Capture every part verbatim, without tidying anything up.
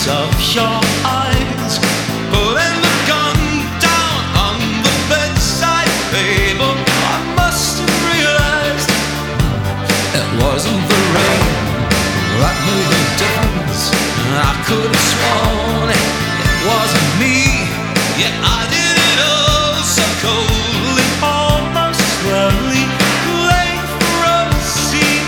whites of your eyes, putting the gun down on the bedside table. I must have realized it wasn't the rain that made the difference. I could have sworn it, it wasn't me, yet I did it all so coldly, almost slowly, playing for a scene.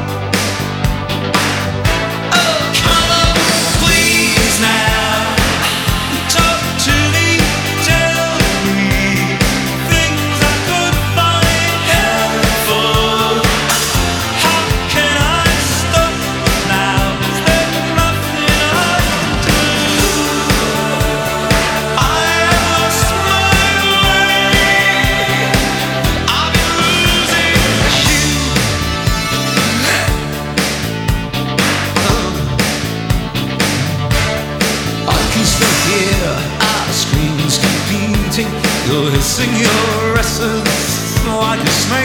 Oh, come on, please now, talk to me, tell me things I could find helpful. How can I stop now? Is there nothing I can do? I have lost my way. I've been losing you. I can still hear our screams competing. You're hissing your essence like a snake.